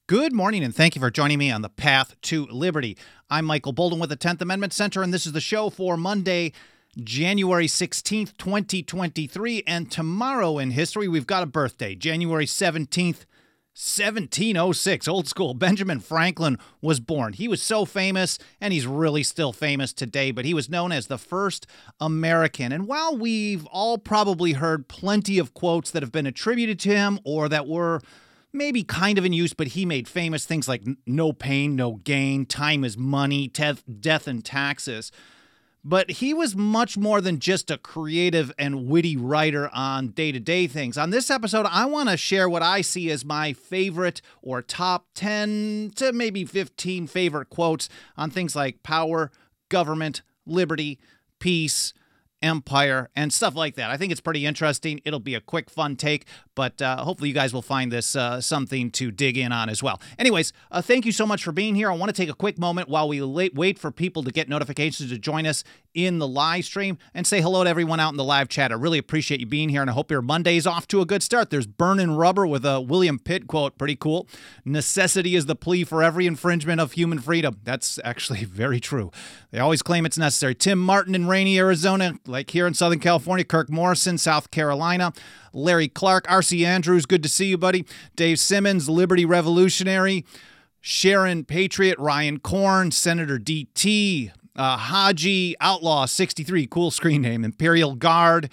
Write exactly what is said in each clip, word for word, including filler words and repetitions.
Good morning, and thank you for joining me on the Path to Liberty. I'm Michael Bolden with the tenth Amendment Center, and this is the show for Monday, January sixteenth, twenty twenty-three. And tomorrow in history, we've got a birthday, January seventeenth, seventeen oh six. Old school. Benjamin Franklin was born. He was so famous, and he's really still famous today, but he was known as the first American. And while we've all probably heard plenty of quotes that have been attributed to him or that were maybe kind of in use, but he made famous things like no pain, no gain, time is money, death, death and taxes. But he was much more than just a creative and witty writer on day-to-day things. On this episode, I want to share what I see as my favorite or top ten to maybe fifteen favorite quotes on things like power, government, liberty, peace, empire, and stuff like that. I think it's pretty interesting. It'll be a quick, fun take, but uh, hopefully you guys will find this uh, something to dig in on as well. Anyways, uh, thank you so much for being here. I want to take a quick moment while we late, wait for people to get notifications to join us in the live stream and say hello to everyone out in the live chat. I really appreciate you being here, and I hope your Monday's off to a good start. There's Burnin' Rubber with a William Pitt quote. Pretty cool. Necessity is the plea for every infringement of human freedom. That's actually very true. They always claim it's necessary. Tim Martin in rainy Arizona, like here in Southern California. Kirk Morrison, South Carolina. Larry Clark, R C Andrews, good to see you, buddy. Dave Simmons, Liberty Revolutionary. Sharon Patriot, Ryan Korn, Senator D T, uh, Haji Outlaw sixty-three, cool screen name, Imperial Guard,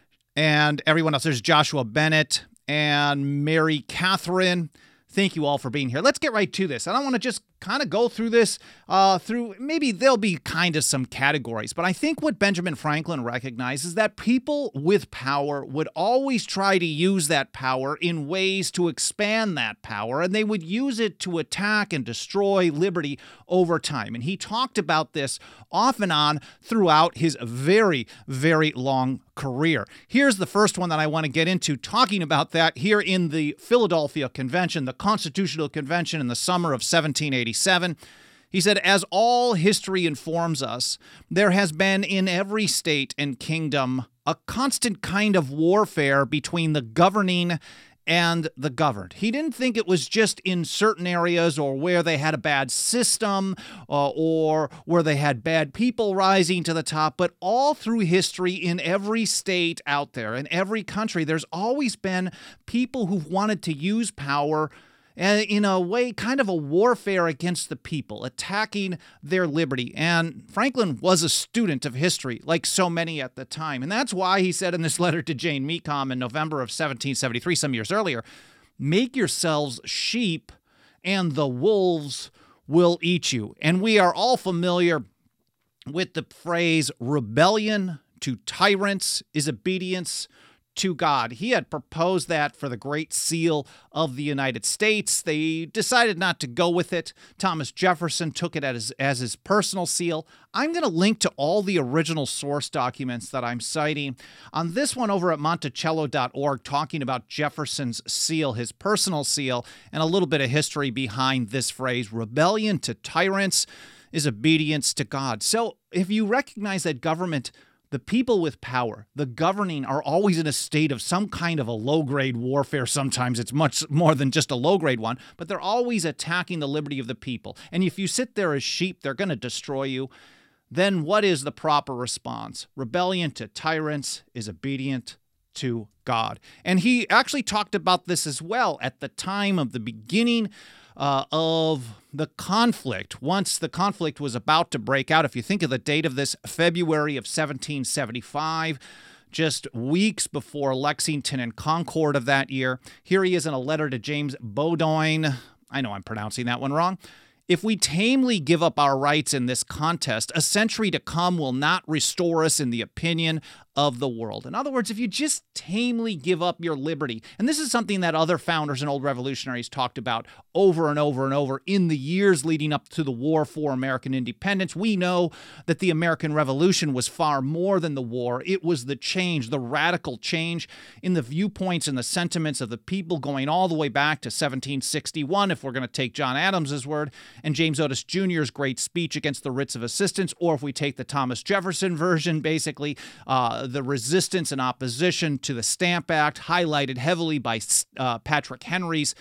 and everyone else. There's Joshua Bennett and Mary Catherine. Thank you all for being here. Let's get right to this. And I want to just kind of go through this uh, through, maybe there'll be kind of some categories, but I think what Benjamin Franklin recognized is that people with power would always try to use that power in ways to expand that power, and they would use it to attack and destroy liberty over time. And he talked about this off and on throughout his very, very long career. Here's the first one that I want to get into, talking about that here in the Philadelphia Convention, the Constitutional Convention in the summer of seventeen eighty-seven. He said, as all history informs us, there has been in every state and kingdom a constant kind of warfare between the governing and the governed. He didn't think it was just in certain areas or where they had a bad system uh, or where they had bad people rising to the top, but all through history in every state out there, in every country, there's always been people who've wanted to use power in a way, kind of a warfare against the people, attacking their liberty. And Franklin was a student of history, like so many at the time. And that's why he said in this letter to Jane Mecom in November of seventeen seventy-three, some years earlier, make yourselves sheep and the wolves will eat you. And we are all familiar with the phrase, rebellion to tyrants is obedience to God. He had proposed that for the Great Seal of the United States. They decided not to go with it. Thomas Jefferson took it as, as his personal seal. I'm going to link to all the original source documents that I'm citing on this one over at Monticello dot org, talking about Jefferson's seal, his personal seal, and a little bit of history behind this phrase, rebellion to tyrants is obedience to God. So if you recognize that government, the people with power, the governing, are always in a state of some kind of a low-grade warfare. Sometimes it's much more than just a low-grade one, but they're always attacking the liberty of the people. And if you sit there as sheep, they're going to destroy you. Then what is the proper response? Rebellion to tyrants is obedient to God. And he actually talked about this as well at the time of the beginning Uh, of the conflict. Once the conflict was about to break out, if you think of the date of this, February of seventeen seventy-five, just weeks before Lexington and Concord of that year, here he is in a letter to James Bowdoin. I know I'm pronouncing that one wrong. If we tamely give up our rights in this contest, a century to come will not restore us in the opinion of the world. In other words, if you just tamely give up your liberty, and this is something that other founders and old revolutionaries talked about over and over and over in the years leading up to the war for American independence, we know that the American Revolution was far more than the war. It was the change, the radical change in the viewpoints and the sentiments of the people going all the way back to seventeen sixty-one, if we're going to take John Adams' word, and James Otis Junior's great speech against the writs of assistance, or if we take the Thomas Jefferson version, basically, uh, the resistance and opposition to the Stamp Act, highlighted heavily by uh, Patrick Henry's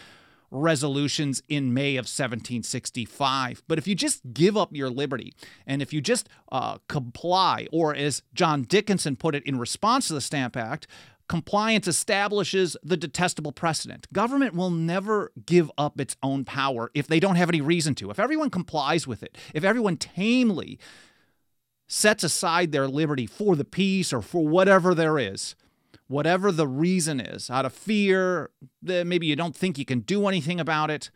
resolutions in May of seventeen sixty-five. But if you just give up your liberty, and if you just uh, comply, or as John Dickinson put it in response to the Stamp Act, compliance establishes the detestable precedent. Government will never give up its own power if they don't have any reason to. If everyone complies with it, if everyone tamely sets aside their liberty for the peace or for whatever there is, whatever the reason is, out of fear, that maybe you don't think you can do anything about it,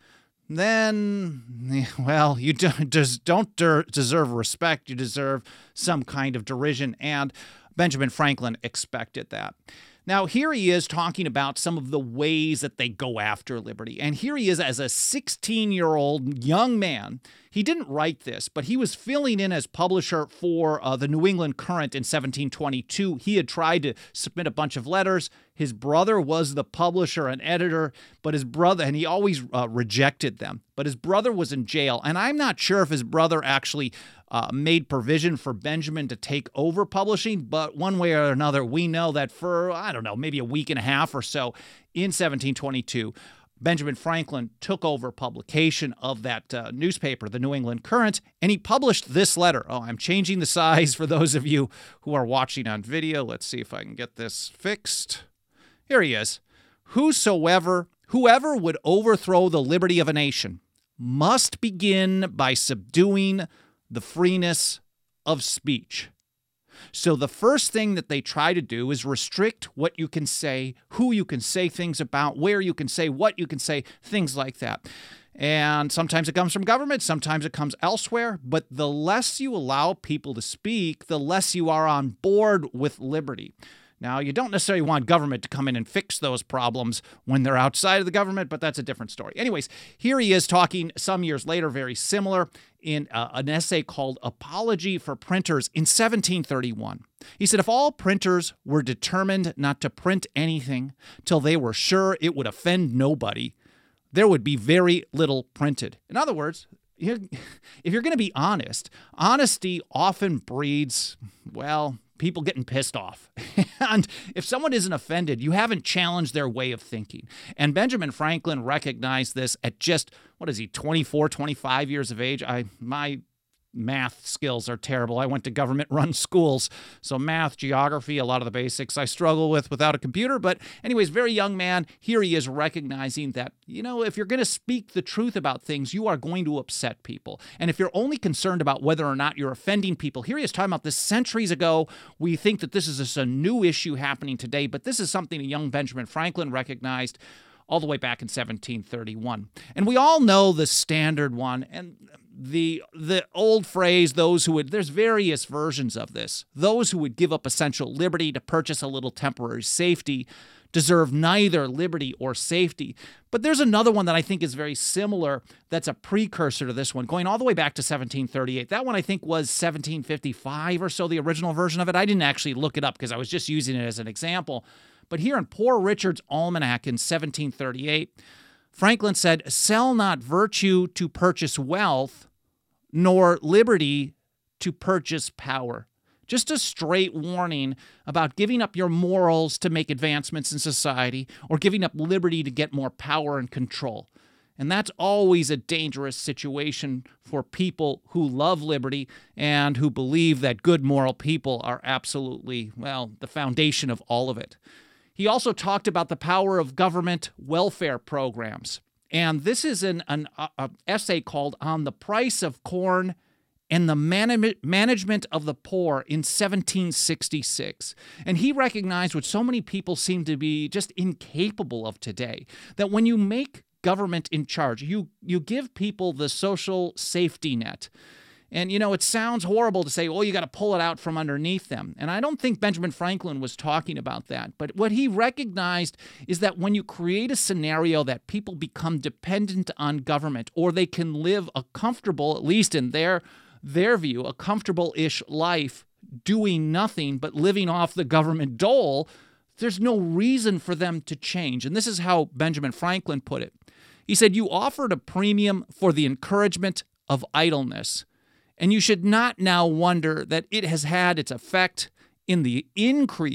then, well, you just don't deserve respect. You deserve some kind of derision, and Benjamin Franklin expected that. Now, here he is talking about some of the ways that they go after liberty. And here he is as a sixteen-year-old young man. He didn't write this, but he was filling in as publisher for uh, the New England Courant in seventeen twenty-two. He had tried to submit a bunch of letters. His brother was the publisher and editor, but his brother, and he always uh, rejected them. But his brother was in jail, and I'm not sure if his brother actually Uh, made provision for Benjamin to take over publishing, but one way or another, we know that for, I don't know, maybe a week and a half or so in seventeen twenty-two, Benjamin Franklin took over publication of that uh, newspaper, the New England Courant, and he published this letter. Oh, I'm changing the size for those of you who are watching on video. Let's see if I can get this fixed. Here he is. Whosoever, whoever would overthrow the liberty of a nation must begin by subduing the freeness of speech. So the first thing that they try to do is restrict what you can say, who you can say things about, where you can say, what you can say, things like that. And sometimes it comes from government, sometimes it comes elsewhere, but the less you allow people to speak, the less you are on board with liberty. Now, you don't necessarily want government to come in and fix those problems when they're outside of the government, but that's a different story. Anyways, here he is talking some years later, very similar, in uh, an essay called Apology for Printers in seventeen thirty-one. He said, if all printers were determined not to print anything till they were sure it would offend nobody, there would be very little printed. In other words, if you're going to be honest, honesty often breeds, well, people getting pissed off. And if someone isn't offended, you haven't challenged their way of thinking. And Benjamin Franklin recognized this at just, what is he, twenty-four, twenty-five years of age? I my math skills are terrible. I went to government-run schools, so math, geography, a lot of the basics I struggle with without a computer. But anyways, very young man, here he is recognizing that, you know, if you're going to speak the truth about things, you are going to upset people. And if you're only concerned about whether or not you're offending people, here he is talking about this centuries ago. We think that this is just a new issue happening today, but this is something a young Benjamin Franklin recognized all the way back in seventeen thirty-one. And we all know the standard one, and the the old phrase, those who would, there's various versions of this. Those who would give up essential liberty to purchase a little temporary safety deserve neither liberty or safety. But there's another one that I think is very similar that's a precursor to this one, going all the way back to seventeen thirty-eight. That one I think was seventeen fifty-five or so, the original version of it. I didn't actually look it up because I was just using it as an example. But here in Poor Richard's Almanac in seventeen thirty-eight, Franklin said, "Sell not virtue to purchase wealth, nor liberty to purchase power." Just a straight warning about giving up your morals to make advancements in society or giving up liberty to get more power and control. And that's always a dangerous situation for people who love liberty and who believe that good moral people are absolutely, well, the foundation of all of it. He also talked about the power of government welfare programs. And this is an, an a, essay called On the Price of Corn and the Man- Management of the Poor in seventeen sixty-six. And he recognized what so many people seem to be just incapable of today, that when you make government in charge, you, you give people the social safety net. And, you know, it sounds horrible to say, oh, you got to pull it out from underneath them. And I don't think Benjamin Franklin was talking about that. But what he recognized is that when you create a scenario that people become dependent on government, or they can live a comfortable, at least in their, their view, a comfortable-ish life doing nothing but living off the government dole, there's no reason for them to change. And this is how Benjamin Franklin put it. He said, "You offered a premium for the encouragement of idleness, and you should not now wonder that it has had its effect in the increase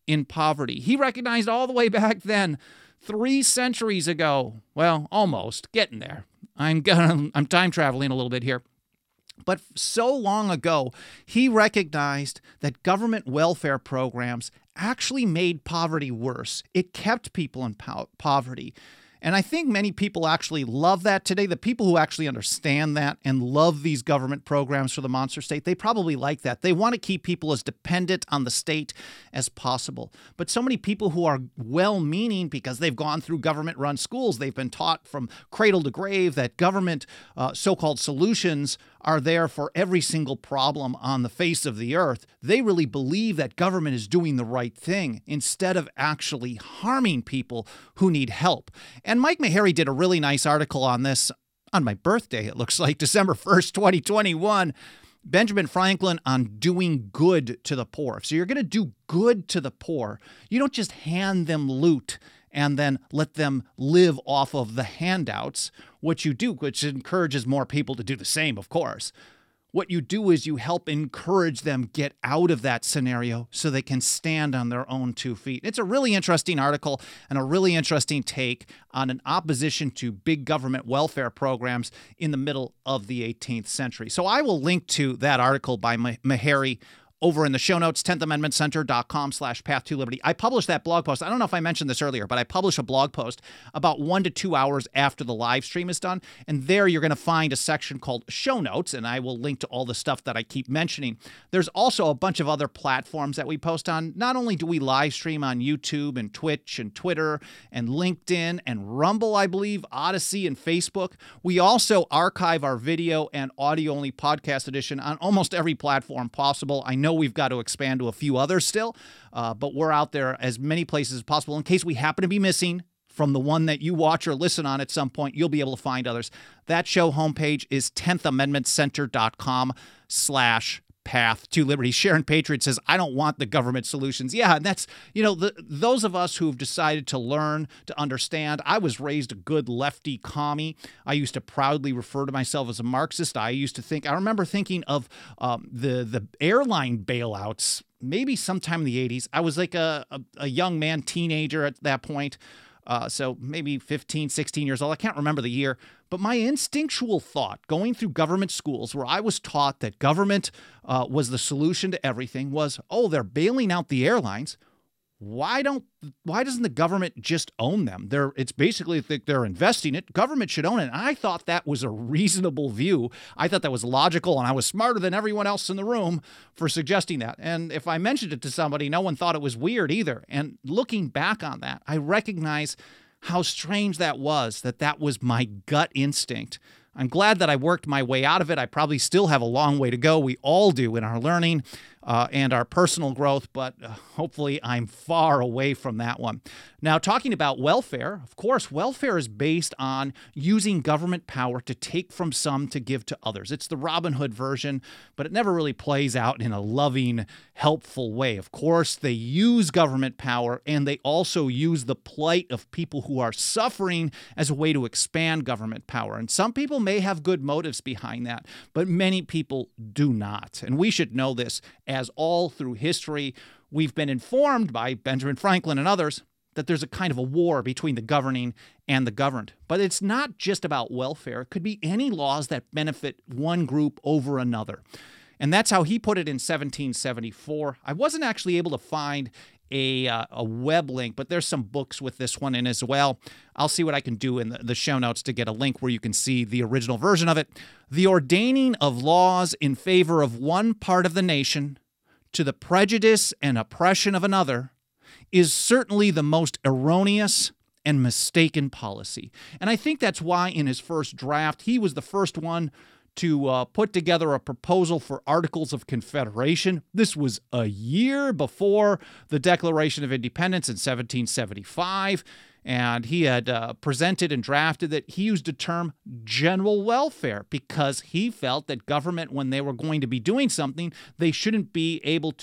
in poverty. He recognized all the way back then, three centuries ago, well, almost, getting there. I'm gonna, I'm time traveling a little bit here. But so long ago, he recognized that government welfare programs actually made poverty worse. It kept people in po- poverty. And I think many people actually love that today. The people who actually understand that and love these government programs for the monster state, they probably like that. They want to keep people as dependent on the state as possible. But so many people who are well-meaning because they've gone through government-run schools, they've been taught from cradle to grave that government uh, so-called solutions are there for every single problem on the face of the earth. They really believe that government is doing the right thing instead of actually harming people who need help. And Mike Maharrey did a really nice article on this on my birthday, it looks like, December first, twenty twenty-one. Benjamin Franklin on doing good to the poor. So you're going to do good to the poor. You don't just hand them loot and then let them live off of the handouts. What you do, which encourages more people to do the same, of course. What you do is you help encourage them get out of that scenario so they can stand on their own two feet. It's a really interesting article and a really interesting take on an opposition to big government welfare programs in the middle of the eighteenth century. So I will link to that article by Maharrey over in the show notes, tenth amendment center dot com slash path to liberty. I published that blog post. I don't know if I mentioned this earlier, but I publish a blog post about one to two hours after the live stream is done. And there you're going to find a section called show notes, and I will link to all the stuff that I keep mentioning. There's also a bunch of other platforms that we post on. Not only do we live stream on YouTube and Twitch and Twitter and LinkedIn and Rumble, I believe, Odyssey and Facebook, we also archive our video and audio-only podcast edition on almost every platform possible. I know we've got to expand to a few others still, uh, but we're out there as many places as possible. In case we happen to be missing from the one that you watch or listen on at some point, you'll be able to find others. That show homepage is tenth amendment center dot com slash path to liberty. Sharon Patriot says, I don't want the government solutions. Yeah, and that's, you know, the, those of us who've decided to learn, to understand. I was raised a good lefty commie. I used to proudly refer to myself as a Marxist. I used to think, I remember thinking of um, the, the airline bailouts, maybe sometime in the eighties. I was like a, a, a young man, teenager at that point. Uh, so maybe fifteen, sixteen years old. I can't remember the year. But my instinctual thought going through government schools where I was taught that government uh, was the solution to everything was, oh, they're bailing out the airlines. Why don't, why doesn't the government just own them? They're, it's basically that they're investing it. Government should own it. And I thought that was a reasonable view. I thought that was logical, and I was smarter than everyone else in the room for suggesting that. And if I mentioned it to somebody, no one thought it was weird either. And looking back on that, I recognize how strange that was, that that was my gut instinct. I'm glad that I worked my way out of it. I probably still have a long way to go. We all do in our learning uh, and our personal growth, but uh, hopefully I'm far away from that one. Now, talking about welfare, of course, welfare is based on using government power to take from some to give to others. It's the Robin Hood version, but it never really plays out in a loving, helpful way. Of course, they use government power, and they also use the plight of people who are suffering as a way to expand government power. And some people may have good motives behind that, but many people do not. And we should know this, as all through history, we've been informed by Benjamin Franklin and others that there's a kind of a war between the governing and the governed. But it's not just about welfare. It could be any laws that benefit one group over another. And that's how he put it in seventeen seventy-four. I wasn't actually able to find a, uh, a web link, but there's some books with this one in as well. I'll see what I can do in the, the show notes to get a link where you can see the original version of it. The ordaining of laws in favor of one part of the nation to the prejudice and oppression of another is certainly the most erroneous and mistaken policy. And I think that's why in his first draft, he was the first one to uh, put together a proposal for Articles of Confederation. This was a year before the Declaration of Independence in seventeen seventy-five, and he had uh, presented and drafted that he used the term general welfare because he felt that government, when they were going to be doing something, they shouldn't be able to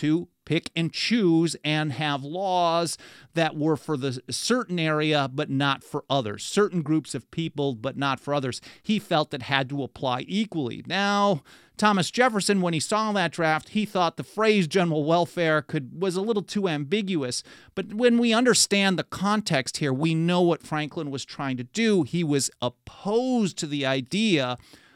pick and choose and have laws that were for the certain area but not for others, certain groups of people but not for others. He felt it had to apply equally. Now, Thomas Jefferson, when he saw that draft, he thought the phrase general welfare could was a little too ambiguous. But when we understand the context here, we know what Franklin was trying to do. He was opposed to the idea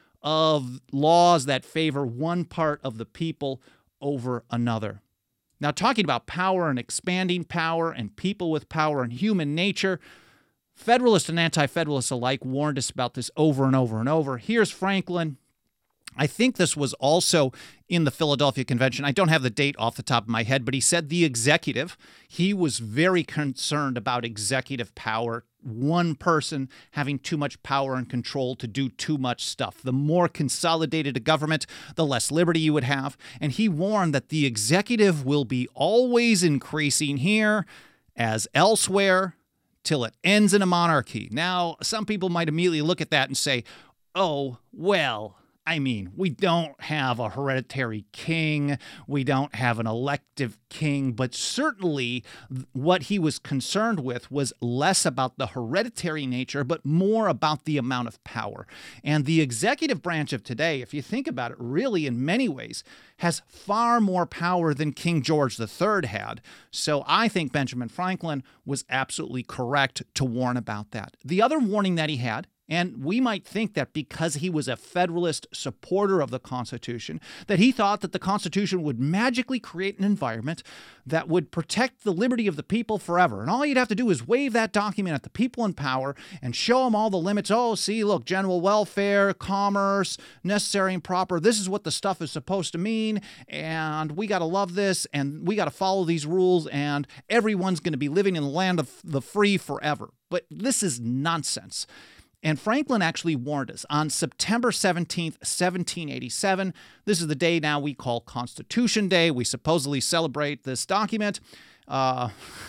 of laws that favor one part of the people over another. Now, talking about power and expanding power and people with power and human nature, Federalists and Anti-Federalists alike warned us about this over and over and over. Here's Franklin. I think this was also in the Philadelphia Convention. I don't have the date off the top of my head, but he said the executive, he was very concerned about executive power, one person having too much power and control to do too much stuff. The more consolidated a government, the less liberty you would have. And he warned that the executive will be always increasing here as elsewhere till it ends in a monarchy. Now, some people might immediately look at that and say, oh, well, I mean, we don't have a hereditary king, we don't have an elective king, but certainly what he was concerned with was less about the hereditary nature, but more about the amount of power. And the executive branch of today, if you think about it, really in many ways has far more power than King George the Third had. So I think Benjamin Franklin was absolutely correct to warn about that. The other warning that he had, and we might think that because he was a Federalist supporter of the Constitution, that he thought that the Constitution would magically create an environment that would protect the liberty of the people forever. And all you'd have to do is wave that document at the people in power and show them all the limits. Oh, see, look, general welfare, commerce, necessary and proper. This is what the stuff is supposed to mean. And we got to love this. And we got to follow these rules. And everyone's going to be living in the land of the free forever. But this is nonsense. And Franklin actually warned us on September seventeenth, seventeen eighty-seven. This is the day now we call Constitution Day. We supposedly celebrate this document. Uh,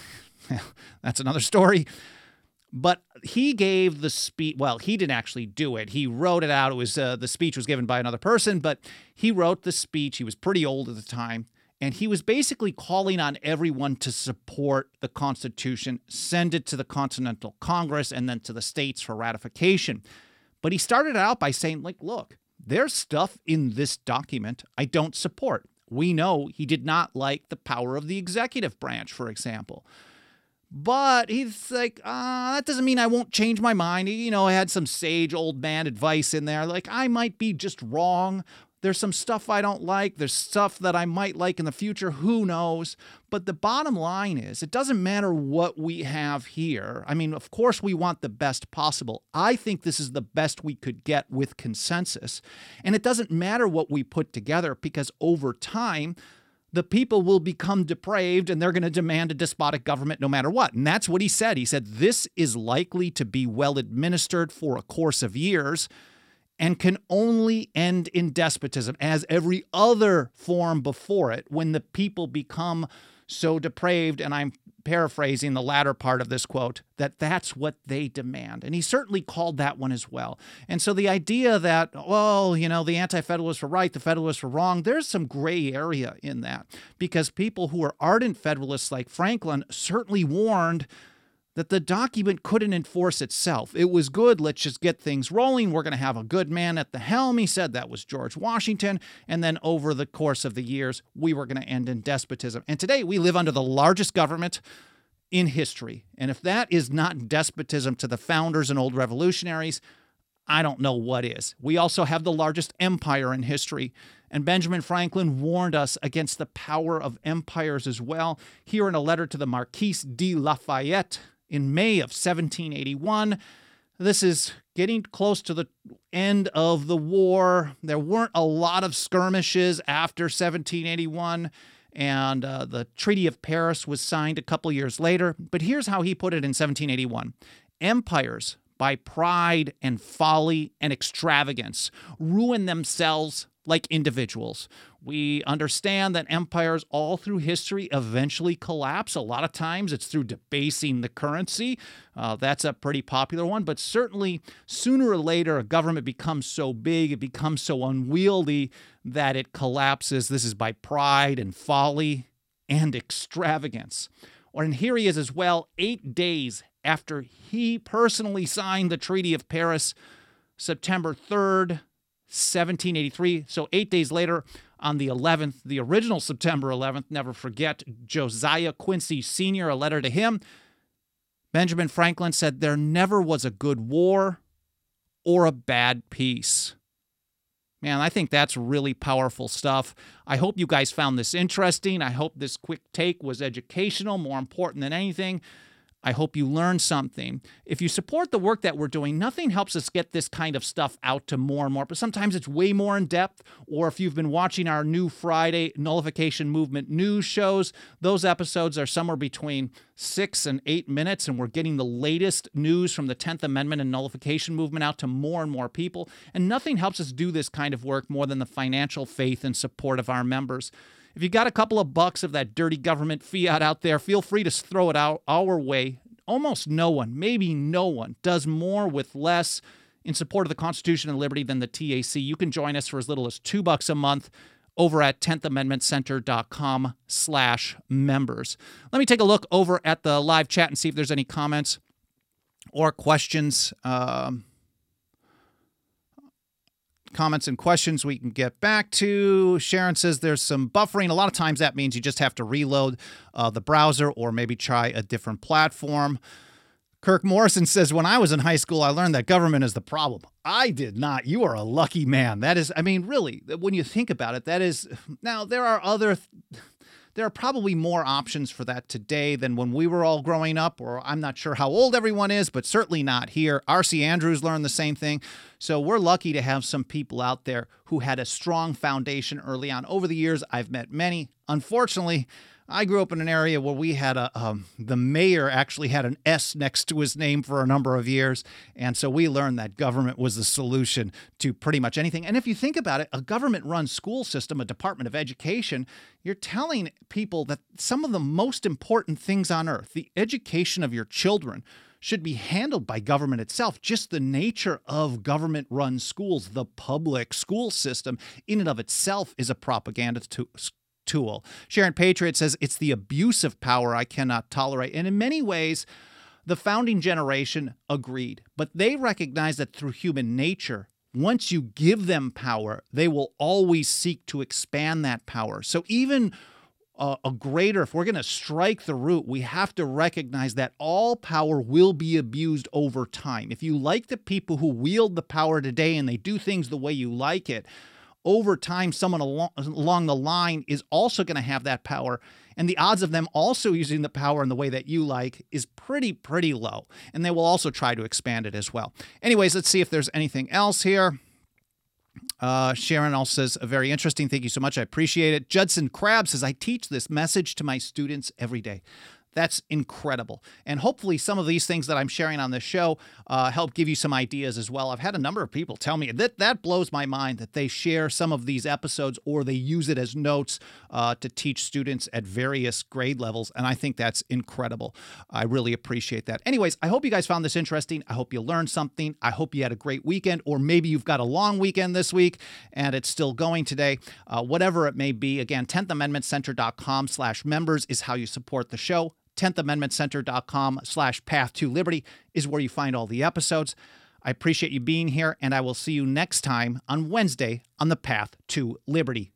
that's another story. But he gave the speech. Well, he didn't actually do it. He wrote it out. It was uh, the speech was given by another person, but he wrote the speech. He was pretty old at the time. And he was basically calling on everyone to support the Constitution, send it to the Continental Congress, and then to the states for ratification. But he started out by saying, like, look, there's stuff in this document I don't support. We know he did not like the power of the executive branch, for example. But he's like, uh, that doesn't mean I won't change my mind. You know, I had some sage old man advice in there. Like, I might be just wrong. There's some stuff I don't like. There's stuff that I might like in the future. Who knows? But the bottom line is, it doesn't matter what we have here. I mean, of course, we want the best possible. I think this is the best we could get with consensus. And it doesn't matter what we put together because over time, the people will become depraved and they're going to demand a despotic government no matter what. And that's what he said. He said, this is likely to be well administered for a course of years and can only end in despotism, as every other form before it, when the people become so depraved, and I'm paraphrasing the latter part of this quote, that that's what they demand. And he certainly called that one as well. And so the idea that, well, you know, the Anti-Federalists were right, the Federalists were wrong, there's some gray area in that, because people who are ardent Federalists like Franklin certainly warned that the document couldn't enforce itself. It was good. Let's just get things rolling. We're going to have a good man at the helm. He said that was George Washington. And then over the course of the years, we were going to end in despotism. And today we live under the largest government in history. And if that is not despotism to the founders and old revolutionaries, I don't know what is. We also have the largest empire in history. And Benjamin Franklin warned us against the power of empires as well. Here in a letter to the Marquis de Lafayette, in May of seventeen eighty-one, this is getting close to the end of the war. There weren't a lot of skirmishes after seventeen eighty-one, and uh, the Treaty of Paris was signed a couple years later. But here's how he put it in seventeen eighty-one. Empires, by pride and folly and extravagance, ruin themselves like individuals. We understand that empires all through history eventually collapse. A lot of times it's through debasing the currency. Uh, that's a pretty popular one. But certainly sooner or later, a government becomes so big, it becomes so unwieldy that it collapses. This is by pride and folly. and extravagance. Or, and here he is as well, eight days after he personally signed the Treaty of Paris, September third, seventeen eighty-three. So eight days later, on the eleventh, the original September eleventh, never forget, Josiah Quincy Senior, a letter to him. Benjamin Franklin said, "There never was a good war or a bad peace." Man, I think that's really powerful stuff. I hope you guys found this interesting. I hope this quick take was educational, more important than anything. I hope you learned something. If you support the work that we're doing, nothing helps us get this kind of stuff out to more and more, but sometimes it's way more in depth. Or if you've been watching our new Friday Nullification Movement news shows, those episodes are somewhere between six and eight minutes, and we're getting the latest news from the tenth Amendment and Nullification Movement out to more and more people. And nothing helps us do this kind of work more than the financial faith and support of our members. If you got a couple of bucks of that dirty government fiat out there, feel free to throw it out our way. Almost no one, maybe no one, does more with less in support of the Constitution and liberty than the T A C. You can join us for as little as two bucks a month over at tenth amendment center dot com slash members. Let me take a look over at the live chat and see if there's any comments or questions. Um, comments and questions we can get back to. Sharon says there's some buffering. A lot of times that means you just have to reload uh, the browser or maybe try a different platform. Kirk Morrison says, when I was in high school, I learned that government is the problem. I did not. You are a lucky man. That is, I mean, really, when you think about it, that is, now there are other, there are probably more options for that today than when we were all growing up, or I'm not sure how old everyone is, but certainly not here. R C Andrews learned the same thing. So we're lucky to have some people out there who had a strong foundation early on. Over the years, I've met many. Unfortunately, I grew up in an area where we had a, um, the mayor actually had an S next to his name for a number of years. And so we learned that government was the solution to pretty much anything. And if you think about it, a government-run school system, a Department of Education, you're telling people that some of the most important things on earth, the education of your children, should be handled by government itself. Just the nature of government-run schools, the public school system in and of itself is a propaganda to tool. Sharon Patriot says, it's the abuse of power I cannot tolerate. And in many ways, the founding generation agreed. But they recognize that through human nature, once you give them power, they will always seek to expand that power. So even uh, a greater, if we're going to strike the root, we have to recognize that all power will be abused over time. If you like the people who wield the power today and they do things the way you like it, over time, someone along, along the line is also going to have that power. And the odds of them also using the power in the way that you like is pretty, pretty low. And they will also try to expand it as well. Anyways, let's see if there's anything else here. Uh, Sharon also says, very interesting. Thank you so much. I appreciate it. Judson Crabb says, I teach this message to my students every day. That's incredible. And hopefully some of these things that I'm sharing on this show uh, help give you some ideas as well. I've had a number of people tell me that that blows my mind that they share some of these episodes or they use it as notes uh, to teach students at various grade levels. And I think that's incredible. I really appreciate that. Anyways, I hope you guys found this interesting. I hope you learned something. I hope you had a great weekend, or maybe you've got a long weekend this week and it's still going today. Uh, whatever it may be, again, tenth amendment center dot com slash members is how you support the show. tenth amendment center dot com slash path to liberty is where you find all the episodes. I appreciate you being here, and I will see you next time on Wednesday on the Path to Liberty.